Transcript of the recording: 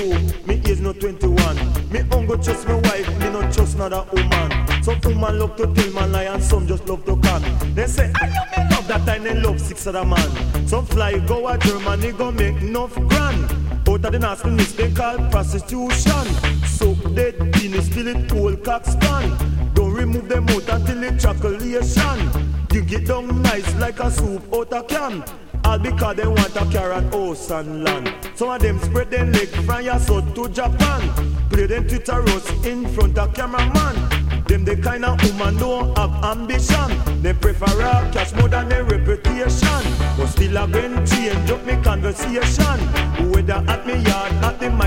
22, me age no 21. Me uncle trust my wife, me not trust another woman. Some woman love to tell man lie and some just love to con. They say, I am me love that time they love 6 other man. Some fly go a Germany go make enough grand. Out of the nastiness they call prostitution. So dead penis till it cold cock stand. Don't remove them out until it chocolation. You get down nice like a soup out a can. All because they want a carrot house and land. Some of them spread their leg from your south to Japan. Play them Twitter roast in front of cameraman. Them the kind of woman don't have ambition. They prefer a cash more than their reputation. But still a going change up me conversation. Whether at me yard, at the mic.